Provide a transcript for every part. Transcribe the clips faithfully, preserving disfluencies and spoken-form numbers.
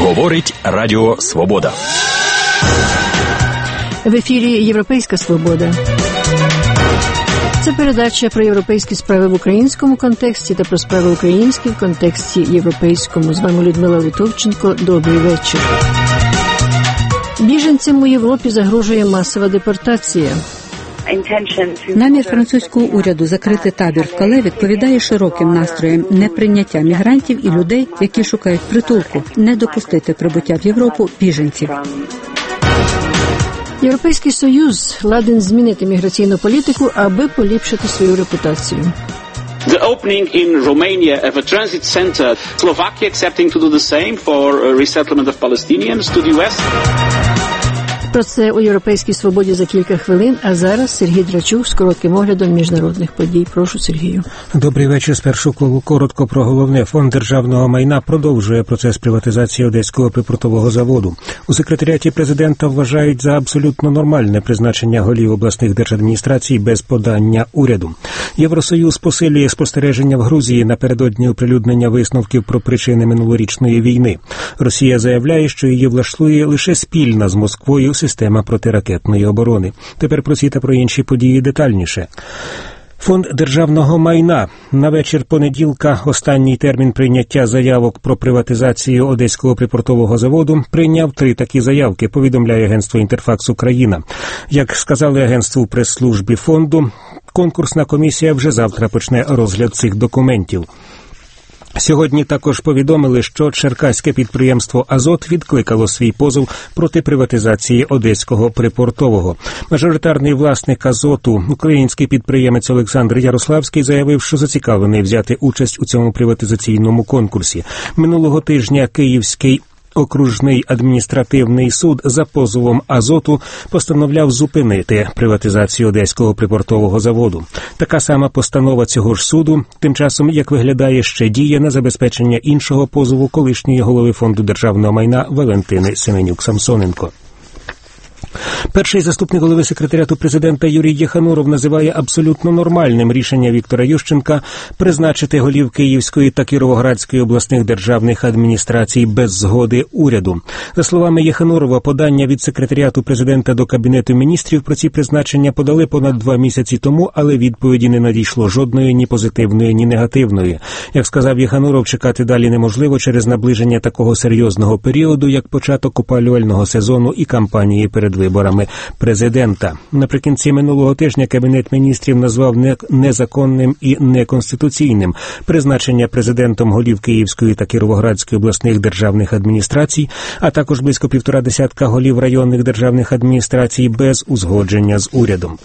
Говорить Радіо Свобода. В ефірі «Європейська свобода». Це передача про європейські справи в українському контексті та про справи українські в контексті європейському. З вами Людмила Литовченко. Добрий вечір. Біженцям у Європі загрожує масова депортація. Намір французького уряду закрити табір в Кале відповідає широким настроям неприйняття мігрантів і людей, які шукають притулку, не допустити прибуття в Європу біженців. Європейський Союз ладен змінити міграційну політику, аби поліпшити свою репутацію. The opening in Romania of a transit center, Slovakia accepting to do the same for resettlement of Palestinians to the ю ес. Про це у «Європейській свободі» за кілька хвилин, а зараз Сергій Драчук з коротким оглядом міжнародних подій. Прошу, Сергію. Добрий вечір. Спершу коротко про головне. Фонд державного майна продовжує процес приватизації Одеського припортового заводу. У секретаріаті президента вважають за абсолютно нормальне призначення голів обласних держадміністрацій без подання уряду. Євросоюз посилює спостереження в Грузії напередодні оприлюднення висновків про причини минулорічної війни. Росія заявляє, що її влаштує лише спільна з Москвою система протиракетної оборони. Тепер про ці та про інші події детальніше. Фонд державного майна. На вечір понеділка, останній термін прийняття заявок про приватизацію Одеського припортового заводу, прийняв три такі заявки, повідомляє агентство «Інтерфакс Україна». Як сказали агентству у прес-службі фонду, конкурсна комісія вже завтра почне розгляд цих документів. Сьогодні також повідомили, що черкаське підприємство «Азот» відкликало свій позов проти приватизації Одеського припортового. Мажоритарний власник «Азоту», український підприємець Олександр Ярославський, заявив, що зацікавлений взяти участь у цьому приватизаційному конкурсі. Минулого тижня Київський окружний адміністративний суд за позовом «Азоту» постановляв зупинити приватизацію Одеського припортового заводу. Така сама постанова цього ж суду, тим часом, як виглядає, ще діє на забезпечення іншого позову колишньої голови Фонду державного майна Валентини Семенюк-Самсоненко. Перший заступник голови секретаріату президента Юрій Єхануров називає абсолютно нормальним рішення Віктора Ющенка призначити голів Київської та Кіровоградської обласних державних адміністрацій без згоди уряду. За словами Єханурова, подання від секретаріату президента до Кабінету міністрів про ці призначення подали понад два місяці тому, але відповіді не надійшло жодної ні позитивної, ні негативної. Як сказав Єхануров, чекати далі неможливо через наближення такого серйозного періоду, як початок опалювального сезону і кампанії перед виборами президента. Наприкінці минулого тижня Кабінет міністрів назвав незаконним і неконституційним призначення президентом голів Київської та Кіровоградської обласних державних адміністрацій, а також близько півтора десятка голів районних державних адміністрацій без узгодження з урядом.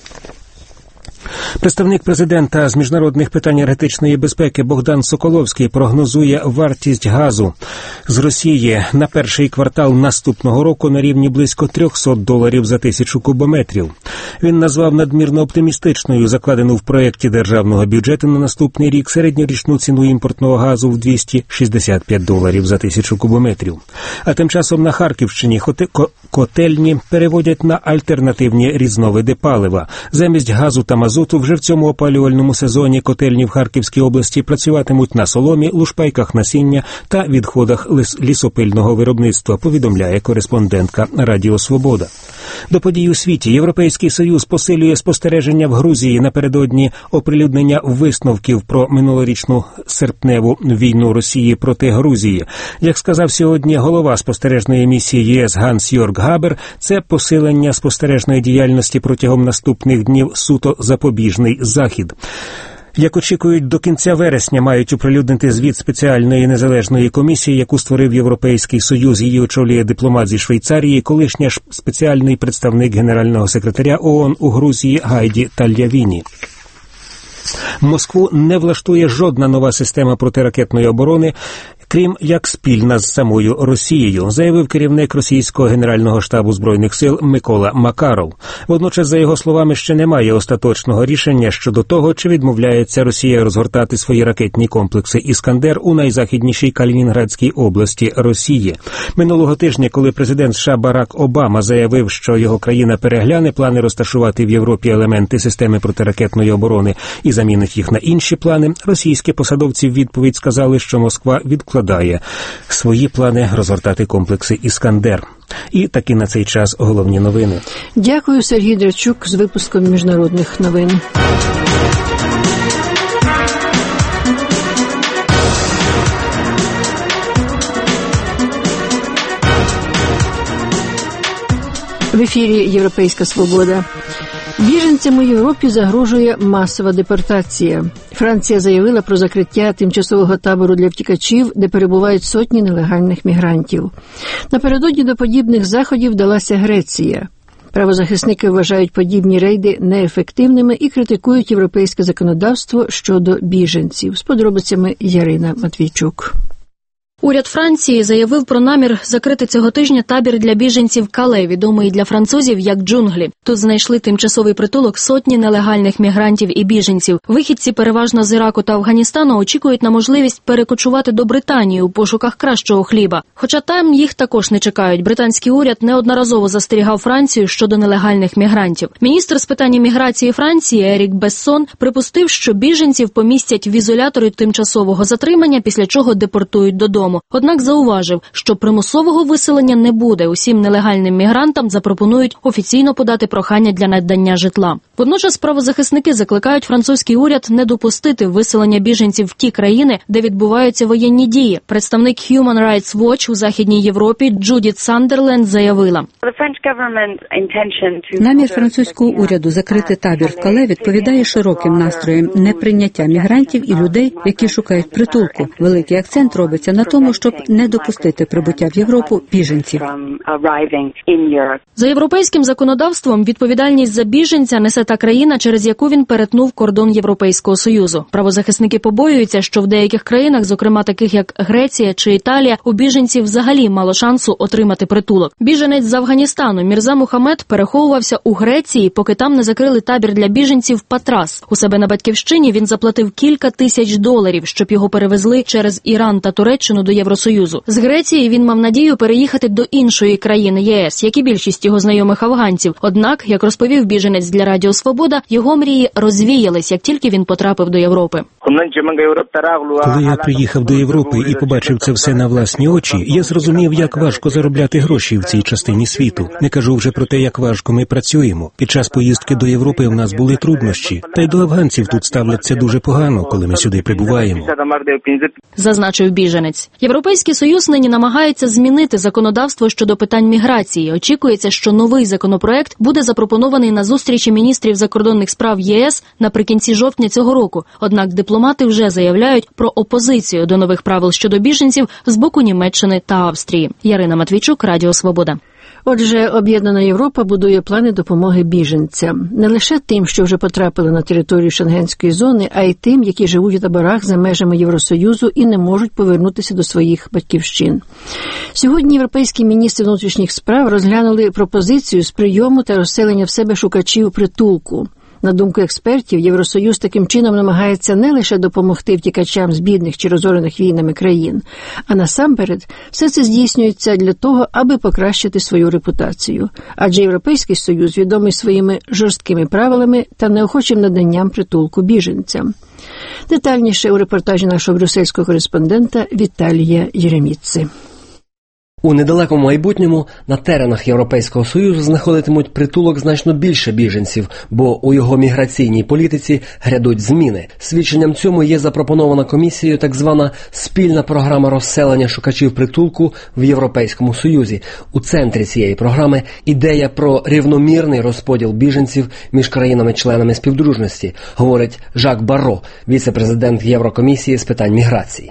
Представник президента з міжнародних питань енергетичної безпеки Богдан Соколовський прогнозує вартість газу з Росії на перший квартал наступного року на рівні близько триста доларів за тисячу кубометрів. Він назвав надмірно оптимістичною закладену в проєкті державного бюджету на наступний рік середньорічну ціну імпортного газу в двісті шістдесят п'ять доларів за тисячу кубометрів. А тим часом на Харківщині котельні переводять на альтернативні різновиди палива. Замість газу та мазуту вже в цьому опалювальному сезоні котельні в Харківській області працюватимуть на соломі, лушпайках насіння та відходах лісопильного виробництва, повідомляє кореспондентка Радіо Свобода. До подій у світі. Європейський Союз посилює спостереження в Грузії напередодні оприлюднення висновків про минулорічну серпневу війну Росії проти Грузії. Як сказав сьогодні голова спостережної місії ЄС Ганс-Йорг Габер, це посилення спостережної діяльності протягом наступних днів суто запобіжний захід. Як очікують, до кінця вересня мають оприлюднити звіт спеціальної незалежної комісії, яку створив Європейський Союз. Її очолює дипломат зі Швейцарії, колишня спеціальний представник генерального секретаря ООН у Грузії Гайді Тальявіні. Москву не влаштує жодна нова система протиракетної оборони, крім як спільна з самою Росією, заявив керівник російського генерального штабу Збройних сил Микола Макаров. Водночас, за його словами, ще немає остаточного рішення щодо того, чи відмовляється Росія розгортати свої ракетні комплекси «Іскандер» у найзахіднішій Калінінградській області Росії. Минулого тижня, коли президент США Барак Обама заявив, що його країна перегляне плани розташувати в Європі елементи системи протиракетної оборони і замінить їх на інші плани, російські посадовці в відповідь сказали, що Москва відкладає відкладає свої плани розгортати комплекси «Іскандер». І таки на цей час головні новини. Дякую, Сергій Драчук з випуском міжнародних новин. В ефірі «Європейська свобода». Біженцям у Європі загрожує масова депортація. Франція заявила про закриття тимчасового табору для втікачів, де перебувають сотні нелегальних мігрантів. Напередодні до подібних заходів вдалася Греція. Правозахисники вважають подібні рейди неефективними і критикують європейське законодавство щодо біженців. З подробицями Ярина Матвійчук. Уряд Франції заявив про намір закрити цього тижня табір для біженців Кале, відомий для французів як джунглі. Тут знайшли тимчасовий притулок сотні нелегальних мігрантів і біженців. Вихідці переважно з Іраку та Афганістану очікують на можливість перекочувати до Британії у пошуках кращого хліба. Хоча там їх також не чекають. Британський уряд неодноразово застерігав Францію щодо нелегальних мігрантів. Міністр з питань міграції Франції Ерік Бессон припустив, що біженців помістять в ізолятори тимчасового затримання, після чого депортують додому. Однак зауважив, що примусового виселення не буде. Усім нелегальним мігрантам запропонують офіційно подати прохання для надання житла. Водночас правозахисники закликають французький уряд не допустити виселення біженців в ті країни, де відбуваються воєнні дії. Представник Human Rights Watch у Західній Європі Джудіт Сандерленд заявила: намір французького уряду закрити табір в Кале відповідає широким настроям неприйняття мігрантів і людей, які шукають притулку. Великий акцент робиться на тому, щоб не допустити прибуття в Європу біженців. За європейським законодавством відповідальність за біженця несе та країна, через яку він перетнув кордон Європейського Союзу. Правозахисники побоюються, що в деяких країнах, зокрема таких як Греція чи Італія, у біженців взагалі мало шансу отримати притулок. Біженець з Афганістану Мірза Мухаммед переховувався у Греції, поки там не закрили табір для біженців Патрас. У себе на батьківщині він заплатив кілька тисяч доларів, щоб його перевезли через Іран та Туреччину до Євросоюзу. З Греції він мав надію переїхати до іншої країни ЄС, як і більшість його знайомих афганців. Однак, як розповів біженець для Радіо Свобода, його мрії розвіялись, як тільки він потрапив до Європи. Коли я приїхав до Європи і побачив це все на власні очі, я зрозумів, як важко заробляти гроші в цій частині світу. Не кажу вже про те, як важко ми працюємо. Під час поїздки до Європи в нас були труднощі. Та й до афганців тут ставляться дуже погано, коли ми сюди прибуваємо. Зазначив біженець. Європейський Союз нині намагається змінити законодавство щодо питань міграції. Очікується, що новий законопроект буде запропонований на зустрічі міністрів закордонних справ ЄС наприкінці жовтня цього року. Однак дипломати вже заявляють про опозицію до нових правил щодо біженців з боку Німеччини та Австрії. Ярина Матвійчук, Радіо Свобода. Отже, Об'єднана Європа будує плани допомоги біженцям. Не лише тим, що вже потрапили на територію Шенгенської зони, а й тим, які живуть у таборах за межами Євросоюзу і не можуть повернутися до своїх батьківщин. Сьогодні європейські міністри внутрішніх справ розглянули пропозицію з прийому та розселення в себе шукачів притулку. На думку експертів, Євросоюз таким чином намагається не лише допомогти втікачам з бідних чи розорених війнами країн, а насамперед все це здійснюється для того, аби покращити свою репутацію. Адже Європейський Союз відомий своїми жорсткими правилами та неохочим наданням притулку біженцям. Детальніше у репортажі нашого брюссельського кореспондента Віталія Єреміци. У недалекому майбутньому на теренах Європейського Союзу знаходитимуть притулок значно більше біженців, бо у його міграційній політиці грядуть зміни. Свідченням цьому є запропонована комісією так звана спільна програма розселення шукачів притулку в Європейському Союзі. У центрі цієї програми ідея про рівномірний розподіл біженців між країнами-членами співдружності, говорить Жак Барро, віце-президент Єврокомісії з питань міграції.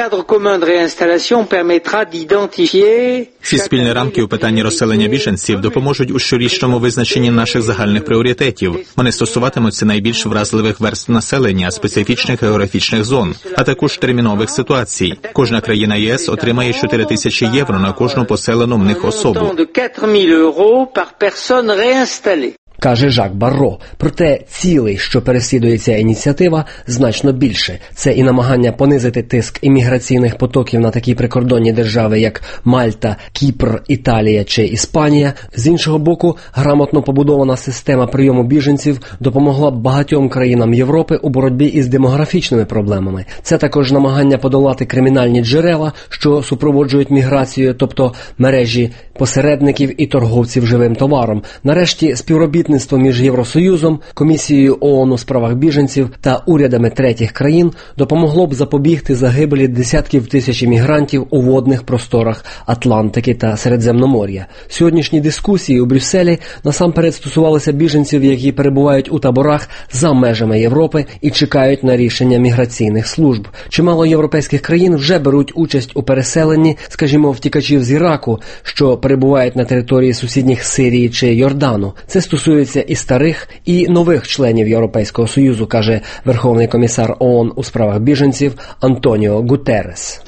Ці спільні рамки у питанні розселення біженців допоможуть у щорічному визначенні наших загальних пріоритетів. Вони стосуватимуться найбільш вразливих верств населення, специфічних географічних зон, а також термінових ситуацій. Кожна країна ЄС отримає чотири тисячі євро на кожну поселену в них особу. каже Жак Барро. Проте цілей, що переслідує ця ініціатива, значно більше. Це і намагання понизити тиск імміграційних потоків на такі прикордонні держави, як Мальта, Кіпр, Італія чи Іспанія. З іншого боку, грамотно побудована система прийому біженців допомогла б багатьом країнам Європи у боротьбі із демографічними проблемами. Це також намагання подолати кримінальні джерела, що супроводжують міграцію, тобто мережі посередників і торговців живим товаром. Нарешті, співробітництво між Євросоюзом, Комісією ООН у справах біженців та урядами третіх країн допомогло б запобігти загибелі десятків тисяч мігрантів у водних просторах Атлантики та Середземномор'я. Сьогоднішні дискусії у Брюсселі насамперед стосувалися біженців, які перебувають у таборах за межами Європи і чекають на рішення міграційних служб. Чимало європейських країн вже беруть участь у переселенні, скажімо, втікачів з Іраку, що перебувають на території сусідніх Сирії чи Йордану. Це стосується і старих, і нових членів Європейського Союзу, каже Верховний комісар ООН у справах біженців Антоніо Гутеррес.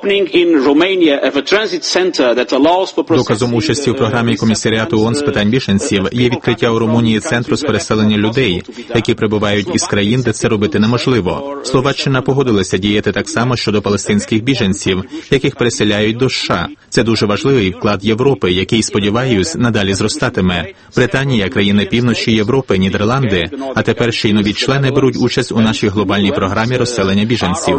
Доказом участі у програмі комісаріату ООН з питань біженців є відкриття у Румунії центру з переселення людей, які прибувають із країн, де це робити неможливо. Словаччина погодилася діяти так само щодо палестинських біженців, яких переселяють до США. Це дуже важливий вклад Європи, який, сподіваюсь, надалі зростатиме. Британія, країни півночі Європи, Нідерланди, а тепер ще й нові члени беруть участь у нашій глобальній програмі розселення біженців.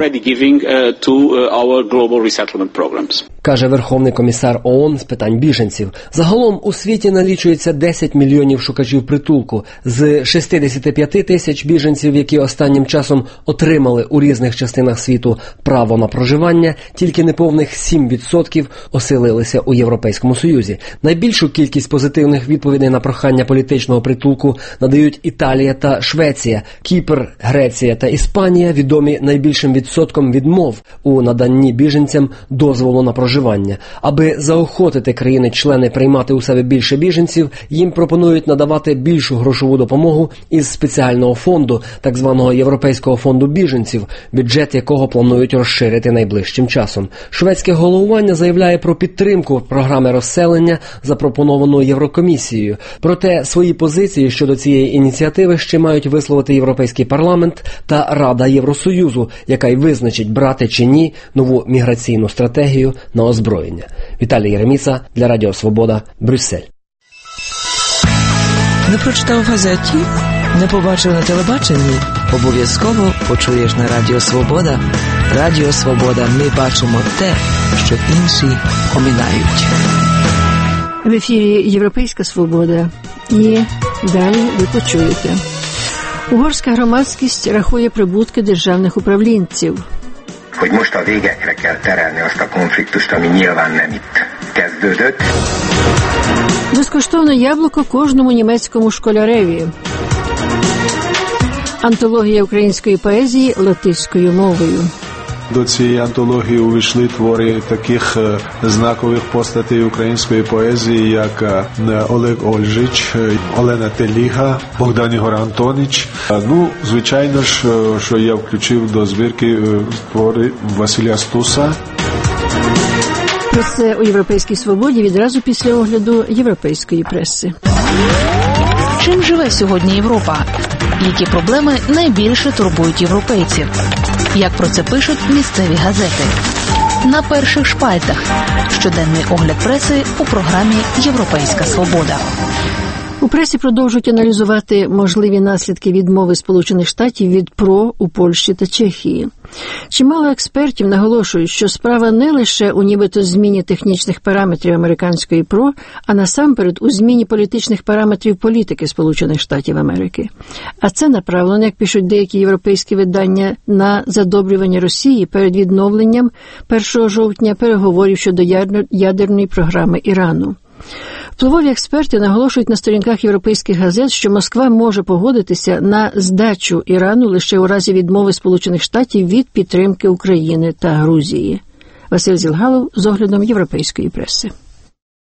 Каже Верховний комісар ООН з питань біженців. Загалом у світі налічується десять мільйонів шукачів притулку. З шістдесят п'ять тисяч біженців, які останнім часом отримали у різних частинах світу право на проживання, тільки неповних сім відсотків оселилися у Європейському Союзі. Найбільшу кількість позитивних відповідей на прохання політичного притулку надають Італія та Швеція. Кіпр, Греція та Іспанія відомі найбільшим відсотком відмов у наданні біженцям дозволу на проживання. Аби заохотити країни-члени приймати у себе більше біженців, їм пропонують надавати більшу грошову допомогу із спеціального фонду, так званого Європейського фонду біженців, бюджет якого планують розширити найближчим часом. Шведське головування заявляє про підтримку програми розселення, запропонованої Єврокомісією. Проте свої позиції щодо цієї ініціативи ще мають висловити Європейський парламент та Рада Євросоюзу, яка й визначить, брати чи ні нову міграційну стратегію на озброєння. Віталій Єреміса для Радіо Свобода, Брюссель. Не прочитав в газеті? Не побачив на телебаченні? Обов'язково почуєш на Радіо Свобода. Радіо Свобода. Ми бачимо те, що інші оминають. В ефірі Європейська Свобода. І далі ви почуєте. Угорська громадськість рахує прибутки державних управлінців. Hogy most a végekre kell terelni azt a konfliktust, ami nyilván nem itt kezdődött. Безкоштовне яблуко кожному німецькому школяреві. Антологія української поезії латиською мовою. До цієї антології увійшли твори таких знакових постатей української поезії, як Олег Ольжич, Олена Теліга, Богдан Ігор Антонич. Ну, звичайно ж, що я включив до збірки твори Василя Стуса. Про це у «Європейській свободі» відразу після огляду європейської преси. Чим живе сьогодні Європа? Які проблеми найбільше турбують європейців? Як про це пишуть місцеві газети? На перших шпальтах. Щоденний огляд преси у програмі «Європейська свобода». У пресі продовжують аналізувати можливі наслідки відмови Сполучених Штатів від ПРО у Польщі та Чехії. Чимало експертів наголошують, що справа не лише у нібито зміні технічних параметрів американської ПРО, а насамперед у зміні політичних параметрів політики Сполучених Штатів Америки. А це направлено, як пишуть деякі європейські видання, на задобрювання Росії перед відновленням першого жовтня переговорів щодо ядерної програми Ірану. Впливові експерти наголошують на сторінках європейських газет, що Москва може погодитися на здачу Ірану лише у разі відмови Сполучених Штатів від підтримки України та Грузії. Василь Зілгалов з оглядом європейської преси.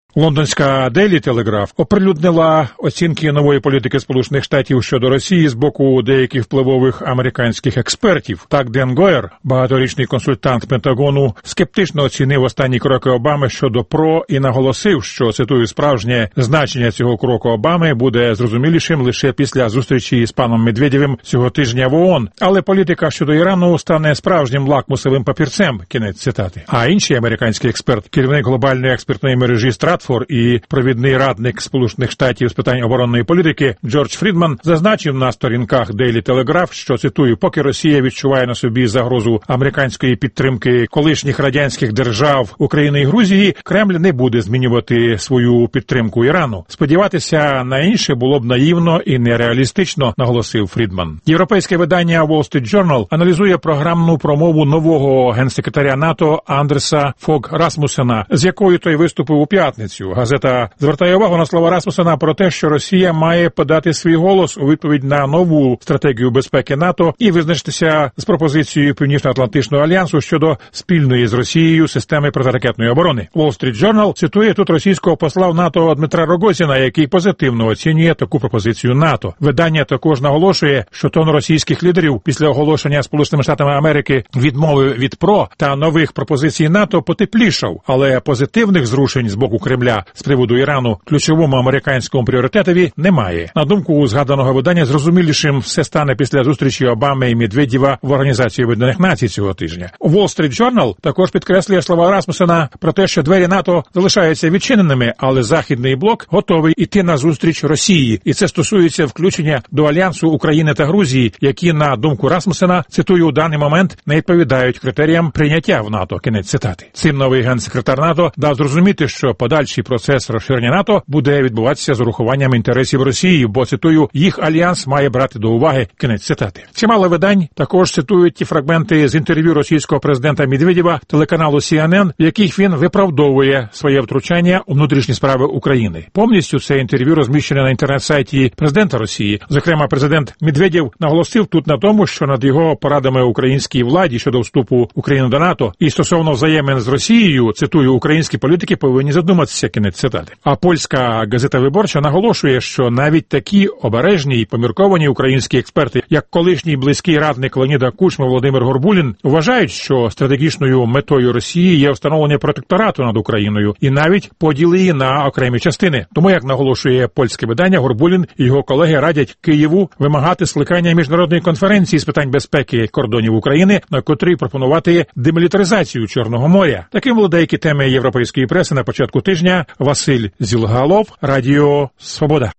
Лондонська Daily Telegraph оприлюднила оцінки нової політики Сполучених Штатів щодо Росії з боку деяких впливових американських експертів. Так, Ден Гойер, багаторічний консультант Пентагону, скептично оцінив останні кроки Обами щодо ПРО і наголосив, що, цитую, справжнє значення цього кроку Обами буде зрозумілішим лише після зустрічі з паном Медведєвим цього тижня в ООН. Але політика щодо Ірану стане справжнім лакмусовим папірцем, кінець цитати. А інший американський експерт, керівник глобальної експертної мережі Стратфорд і провідний радник Сполучених Штатів з питань оборонної політики Джордж Фрідман зазначив на сторінках Daily Telegraph, що, цитую, поки Росія відчуває на собі загрозу американської підтримки колишніх радянських держав України і Грузії, Кремль не буде змінювати свою підтримку Ірану. Сподіватися на інше було б наївно і нереалістично, наголосив Фрідман. Європейське видання Wall Street Journal аналізує програмну промову нового генсекретаря НАТО Андерса Фог Расмусена, з якою той виступив у п'ятницю. Газета звертає увагу на слова Расмусена про те, що Росія має подати свій голос у відповідь на нову стратегію безпеки НАТО і визначитися з пропозицією Північно-Атлантичного альянсу щодо спільної з Росією системи протиракетної оборони. Wall Street Journal цитує тут російського посла в НАТО Дмитра Рогозіна, який позитивно оцінює таку пропозицію НАТО. Видання також наголошує, що тон російських лідерів після оголошення Сполученими Штатами Америки відмови від ПРО та нових пропозицій НАТО потеплішав, але позитивних зрушень з боку Кремля з приводу Ірану, ключовому американському пріоритетові, немає. На думку згаданого видання, зрозумілішим все стане після зустрічі Обами і Медведєва в Організації Об'єднаних Націй цього тижня. Wall Street Journal також підкреслює слова Расмусена про те, що двері НАТО залишаються відчиненими, але Західний блок готовий іти на зустріч Росії. І це стосується включення до Альянсу України та Грузії, які, на думку Расмусена, цитую, у даний момент не відповідають критеріям прийняття в НАТО. Кінець цитати. Цим новий генсекретар НАТО дав зрозуміти, що подальший процес розширення НАТО буде відбуватися з урахуванням інтересів Росії, бо, цитую, їх альянс має брати до уваги, кінець цитати. Чимало видань також цитують ті фрагменти з інтерв'ю російського президента Медведєва телеканалу Сі Ен Ен, в яких він виправдовує своє втручання у внутрішні справи України. Повністю це інтерв'ю розміщене на інтернет-сайті президента Росії. Зокрема, президент Медведєв наголосив тут на тому, що над його порадами українській владі щодо вступу України до НАТО і стосовно взаємин з Росією, цитую, українські політики повинні задуматися, кінець цитати. А польська газета «Виборча» наголошує, що навіть такі обережні і помірковані українські експерти, як колишній близький радник Леоніда Кучми Володимир Горбулін, вважають, що стратегічною метою Росії є встановлення протекторату над Україною і навіть поділ її на окремі частини. Тому, як наголошує польське видання, Горбулін і його колеги радять Києву вимагати скликання міжнародної конференції з питань безпеки кордонів України, на котрій пропонувати демілітаризацію Чорного моря. Таким були деякі теми європейської преси на початку тижня. Василь Зілгалов, Радіо Свобода.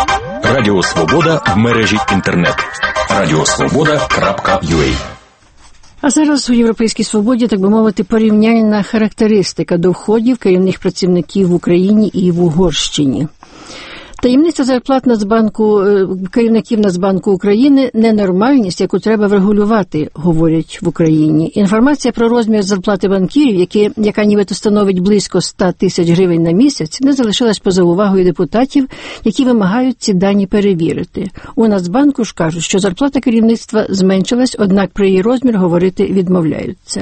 Радіо Свобода в мережі інтернет. радіосвобода крапка ю а. А зараз у «Європейській свободі», так би мовити, порівняльна характеристика доходів керівних працівників в Україні і в Угорщині. Таємниця зарплат Нацбанку, керівників Нацбанку України – ненормальність, яку треба врегулювати, говорять в Україні. Інформація про розмір зарплати банкірів, які, яка нібито становить близько ста тисяч гривень на місяць, не залишилась поза увагою депутатів, які вимагають ці дані перевірити. У Нацбанку ж кажуть, що зарплата керівництва зменшилась, однак про її розмір говорити відмовляються.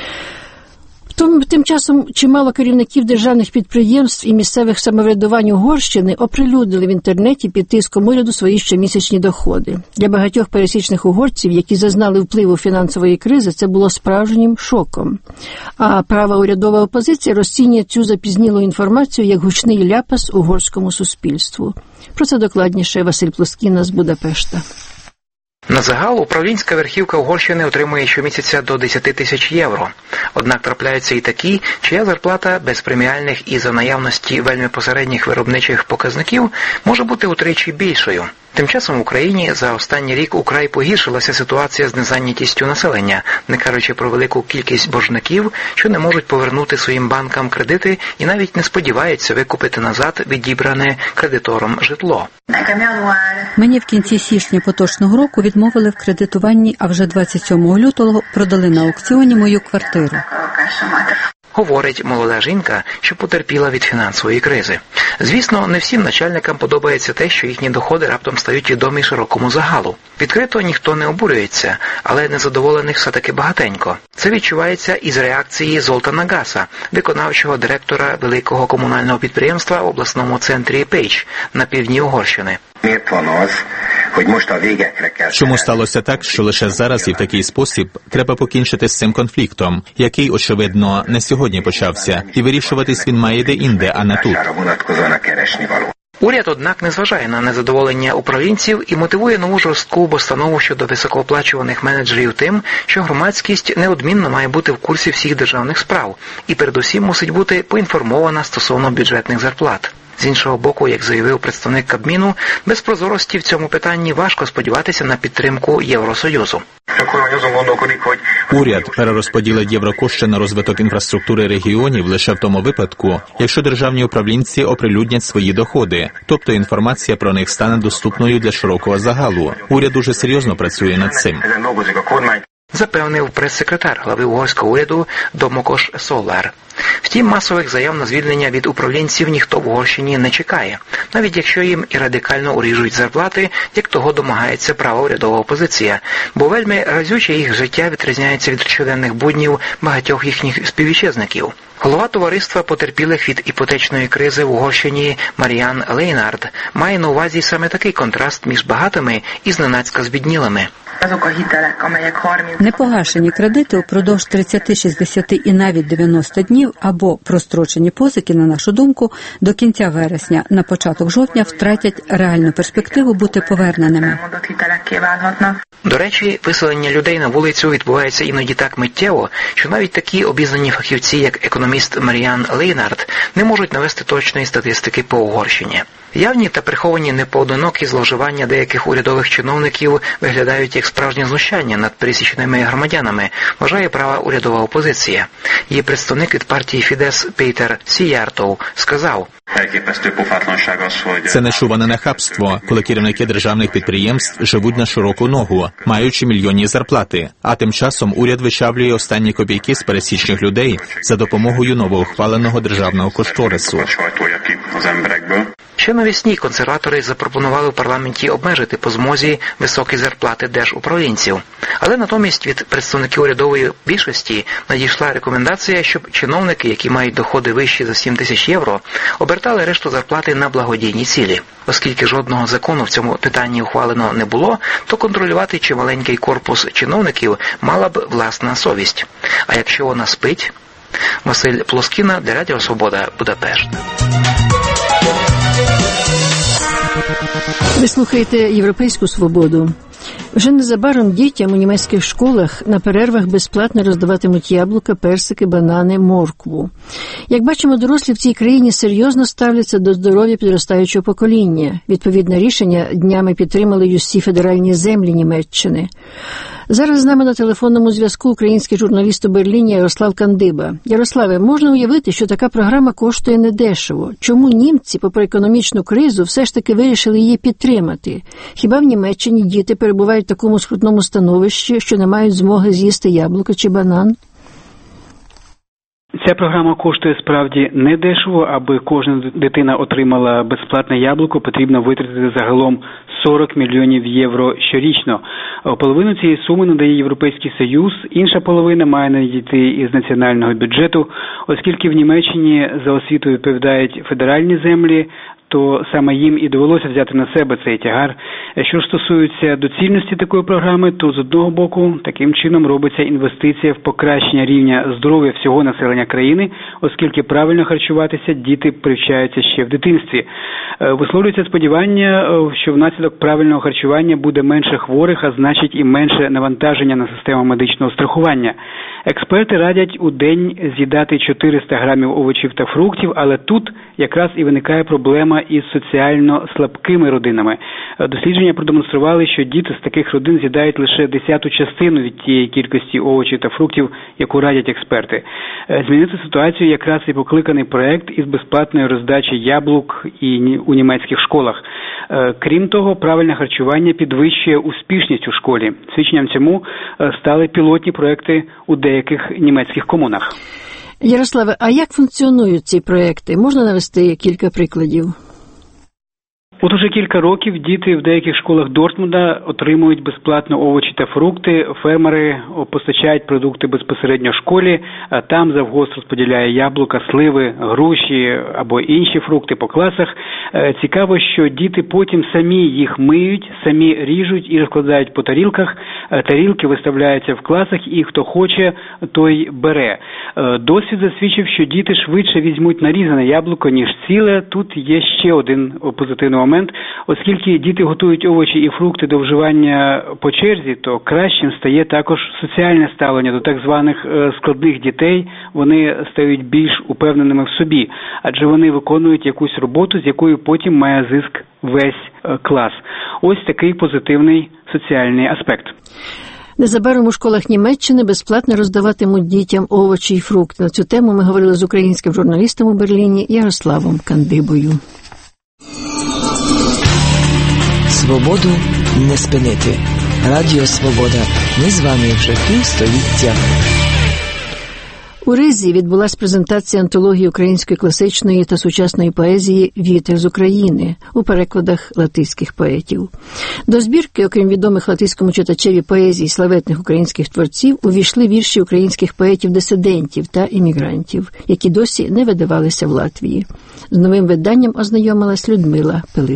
Тим часом чимало керівників державних підприємств і місцевих самоврядувань Угорщини оприлюднили в інтернеті під тиском уряду свої щомісячні доходи. Для багатьох пересічних угорців, які зазнали впливу фінансової кризи, це було справжнім шоком. А права урядова опозиція розцінює цю запізнілу інформацію як гучний ляпас угорському суспільству. Про це докладніше Василь Плоскіна з Будапешта. На загал управлінська верхівка Угорщини отримує щомісяця до десять тисяч євро. Однак трапляються і такі, чия зарплата без преміальних і за наявності вельми посередніх виробничих показників може бути утричі більшою. Тим часом в Україні за останній рік украй погіршилася ситуація з незайнятістю населення, не кажучи про велику кількість боржників, що не можуть повернути своїм банкам кредити і навіть не сподіваються викупити назад відібране кредитором житло. Мені в кінці січня поточного року відмовили в кредитуванні, а вже двадцять сьомого лютого продали на аукціоні мою квартиру. говорить молода жінка, що потерпіла від фінансової кризи. Звісно, не всім начальникам подобається те, що їхні доходи раптом стають відомі широкому загалу. Відкрито ніхто не обурюється, але незадоволених все-таки багатенько. Це відчувається із реакції Золтана Гаса, виконавчого директора великого комунального підприємства в обласному центрі Pécs на півдні Угорщини. Чому сталося так, що лише зараз і в такий спосіб треба покінчити з цим конфліктом, який, очевидно, не сьогодні почався, і вирішуватись він має де-інде, а не тут. Уряд, однак, не зважає на незадоволення управлінців і мотивує нову жорстку постанову щодо високооплачуваних менеджерів тим, що громадськість неодмінно має бути в курсі всіх державних справ і передусім мусить бути поінформована стосовно бюджетних зарплат. З іншого боку, як заявив представник Кабміну, без прозорості в цьому питанні важко сподіватися на підтримку Євросоюзу. Уряд перерозподілить єврокошти на розвиток інфраструктури регіонів лише в тому випадку, якщо державні управлінці оприлюднять свої доходи, тобто інформація про них стане доступною для широкого загалу. Уряд дуже серйозно працює над цим. Запевнив прес-секретар глави угорського уряду Домокош Солар. Втім, масових заяв на звільнення від управлінців ніхто в Угорщині не чекає, навіть якщо їм і радикально уріжуть зарплати, як того домагається права урядова опозиція, бо вельми разюче їх життя відрізняється від щоденних буднів багатьох їхніх співвітчизників. Голова товариства потерпілих від іпотечної кризи в Угорщині Маріан Лейнард має на увазі саме такий контраст між багатими і зненацька збіднілими. Непогашені кредити упродовж тридцять, шістдесят і навіть дев'яносто днів або прострочені позики, на нашу думку, до кінця вересня, на початок жовтня втратять реальну перспективу бути поверненими. До речі, виселення людей на вулицю відбувається іноді так миттєво, що навіть такі обізнані фахівці, як економіст Маріан Лейнард, не можуть навести точної статистики по Угорщині. Явні та приховані непоодинокі зловживання деяких урядових чиновників виглядають як справжнє знущання над пересічними громадянами, вважає права урядова опозиція. Її представник від партії Фідес Пейтер Сіяртов сказав: це нечуване нахабство, коли керівники державних підприємств живуть на широку ногу, маючи мільйонні зарплати, а тим часом уряд вичавлює останні копійки з пересічних людей за допомогою новоухваленого державного кошторису. Ще навесні консерватори запропонували в парламенті обмежити по змозі високі зарплати держуправлінців. Але натомість від представників урядової більшості надійшла рекомендація, щоб чиновники, які мають доходи вищі за сім тисяч євро, обертали решту зарплати на благодійні цілі. Оскільки жодного закону в цьому питанні ухвалено не було, то контролювати чималенький корпус чиновників мала б власна совість. А якщо вона спить? Василь Плоскіна для Радіо Свобода, Будапешт. Ви слухаєте «Європейську свободу». Вже незабаром дітям у німецьких школах на перервах безплатно роздаватимуть яблука, персики, банани, моркву. Як бачимо, дорослі в цій країні серйозно ставляться до здоров'я підростаючого покоління. Відповідне рішення днями підтримали й усі федеральні землі Німеччини. Зараз з нами на телефонному зв'язку український журналіст у Берліні Ярослав Кандиба. Ярославе, можна уявити, що така програма коштує недешево. Чому німці, попри економічну кризу, все ж таки вирішили її підтримати? Хіба в Німеччині діти перебувають в такому скрутному становищі, що не мають змоги з'їсти яблуко чи банан? Ця програма коштує справді недешево. Аби кожна дитина отримала безплатне яблуко, потрібно витратити загалом сорок мільйонів євро щорічно. Половину цієї суми надає Європейський Союз, інша половина має надійти із національного бюджету. Оскільки в Німеччині за освіту відповідають федеральні землі, то саме їм і довелося взяти на себе цей тягар. Що ж стосується доцільності такої програми, то з одного боку таким чином робиться інвестиція в покращення рівня здоров'я всього населення країни, оскільки правильно харчуватися діти привчаються ще в дитинстві. Висловлюється сподівання, що внаслідок правильного харчування буде менше хворих, а значить і менше навантаження на систему медичного страхування. Експерти радять у день з'їдати чотириста грамів овочів та фруктів, але тут якраз і виникає проблема із соціально слабкими родинами. Дослідження продемонстрували, що діти з таких родин з'їдають лише десяту частину від тієї кількості овочів та фруктів, яку радять експерти. Змінити ситуацію якраз і покликаний проект із безплатної роздачі яблук і у німецьких школах. Крім того, правильне харчування підвищує успішність у школі. Свідченням цьому стали пілотні проекти у деяких німецьких комунах. Ярославе, а як функціонують ці проекти? Можна навести кілька прикладів? От уже кілька років діти в деяких школах Дортмунда отримують безплатно овочі та фрукти. Фермери постачають продукти безпосередньо школі, а там завгосп розподіляє яблука, сливи, груші або інші фрукти по класах. Цікаво, що діти потім самі їх миють, самі ріжуть і розкладають по тарілках. Тарілки виставляються в класах і хто хоче, той бере. Досвід засвідчив, що діти швидше візьмуть нарізане яблуко, ніж ціле. Тут є ще один позитивний момент. Оскільки діти готують овочі і фрукти до вживання по черзі, то кращим стає також соціальне ставлення до так званих складних дітей. Вони стають більш упевненими в собі, адже вони виконують якусь роботу, з якою потім має зиск весь клас. Ось такий позитивний соціальний аспект. Незабаром у школах Німеччини безплатно роздаватимуть дітям овочі і фрукти. На цю тему ми говорили з українським журналістом у Берліні Ярославом Кандибою. Свободу не спинити. Радіо Свобода. Ми з вами вже півстоліття. У Ризі відбулась презентація антології української класичної та сучасної поезії «Вітер з України» у перекладах латиських поетів. До збірки, окрім відомих латиському читачеві поезії славетних українських творців, увійшли вірші українських поетів-дисидентів та іммігрантів, які досі не видавалися в Латвії. З новим виданням ознайомилась Людмила Пилип.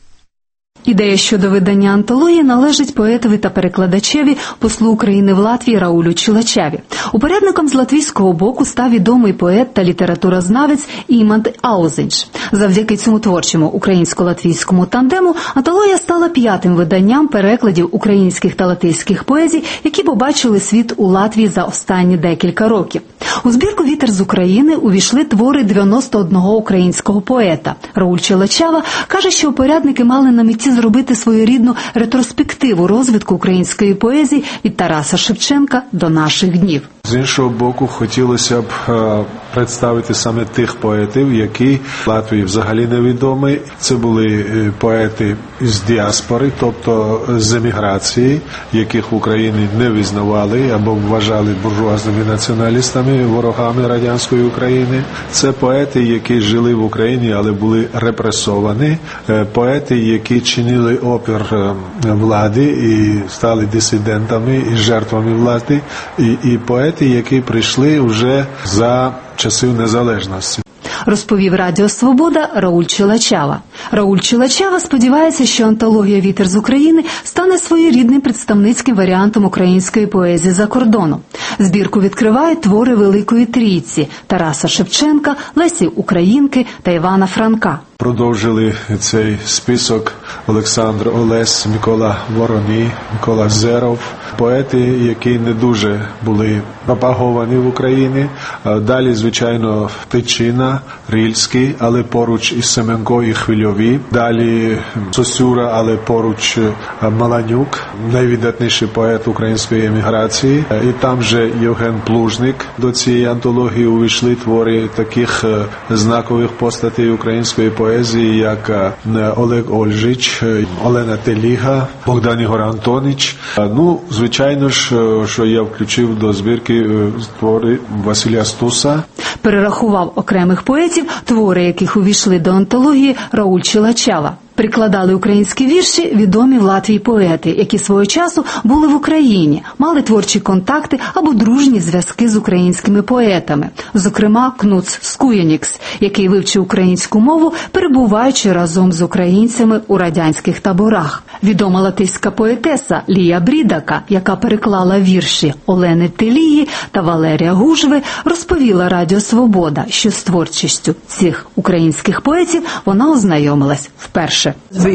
Ідея щодо видання антології належить поетові та перекладачеві, послу України в Латвії Раулю Чилачаві. Упорядником з латвійського боку став відомий поет та літературознавець Імант Аузинч. Завдяки цьому творчому українсько-латвійському тандему антологія стала п'ятим виданням перекладів українських та латиських поезій, які побачили світ у Латвії за останні декілька років. У збірку «Вітер з України» увійшли твори дев'яносто одного українського поета. Рауль Чилачава каже, що упорядники мали на меті зробити своєрідну ретроспективу розвитку української поезії від Тараса Шевченка до наших днів. З іншого боку, хотілося б е, представити саме тих поетів, які в Латвії взагалі невідомі. Це були е, поети з діаспори, тобто з еміграції, яких в Україні не визнавали або вважали буржуазними націоналістами, ворогами радянської України. Це поети, які жили в Україні, але були репресовані. Е, поети, які чинили опір е, влади і стали дисидентами і жертвами влади. І, і поети, які прийшли вже за часів незалежності. Розповів Радіо Свобода Рауль Чилачава. Рауль Чилачава сподівається, що антологія «Вітер з України» стане своєрідним представницьким варіантом української поезії за кордоном. Збірку відкривають твори Великої Трійці – Тараса Шевченка, Лесі Українки та Івана Франка. Продовжили цей список Олександр Олесь, Микола Вороний, Микола Зеров. Поети, які не дуже були пропаговані в Україні. Далі, звичайно, Тичина, Рильський, але поруч із Семенко і Хвильові. Далі Сосюра, але поруч Маланюк, найвидатніший поет української еміграції. І там же Євген Плужник. До цієї антології увійшли твори таких знакових постатей української поезії, як Олег Ольжич, Олена Теліга, Богдан Ігор Антонич. Ну, звичайно ж, що я включив до збірки твори Василя Стуса. Перерахував окремих поетів, твори яких увійшли до антології Рауль Чилачава. Прикладали українські вірші відомі в Латвії поети, які свого часу були в Україні, мали творчі контакти або дружні зв'язки з українськими поетами. Зокрема, Кнуц Скуєнікс, який вивчив українську мову, перебуваючи разом з українцями у радянських таборах. Відома латиська поетеса Лія Брідака, яка переклала вірші Олени Телії та Валерія Гужви, розповіла Радіо Свобода, що з творчістю цих українських поетів вона ознайомилась вперше.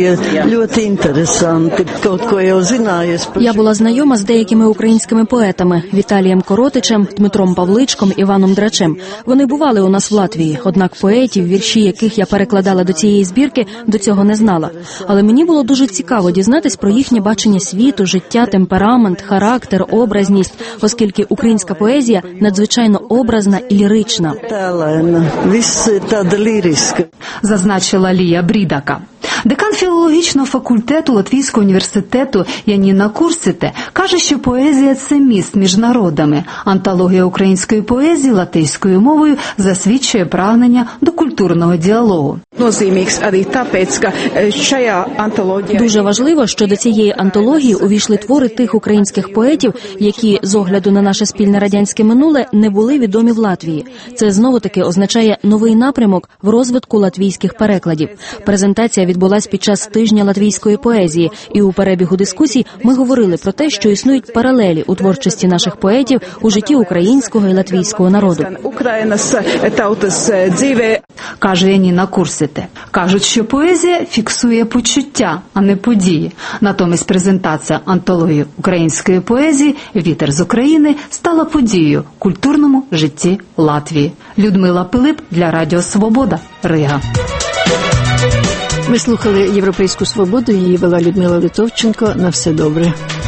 Я була знайома з деякими українськими поетами – Віталієм Коротичем, Дмитром Павличком, Іваном Драчем. Вони бували у нас в Латвії, однак поетів, вірші яких я перекладала до цієї збірки, до цього не знала. Але мені було дуже цікаво дізнатись про їхнє бачення світу, життя, темперамент, характер, образність, оскільки українська поезія надзвичайно образна і лірична. Зазначила Лія Брідака. Декан філологічного факультету Латвійського університету Яніна Курсите каже, що поезія – це міст між народами. Антологія української поезії латиською мовою засвідчує прагнення до культурного діалогу. Дуже важливо, що до цієї антології увійшли твори тих українських поетів, які, з огляду на наше спільне радянське минуле, не були відомі в Латвії. Це знову-таки означає новий напрямок в розвитку латвійських перекладів. Презентація відбулась під час тижня латвійської поезії, і у перебігу дискусій ми говорили про те, що існують паралелі у творчості наших поетів у житті українського і латвійського народу. Каже Яніна Курсите. Кажуть, що поезія фіксує почуття, а не події. Натомість презентація антології української поезії «Вітер з України» стала подією в культурному житті Латвії. Людмила Пилип для Радіо Свобода, Рига. Ми слухали «Європейську свободу», її вела Людмила Литовченко. На все добре.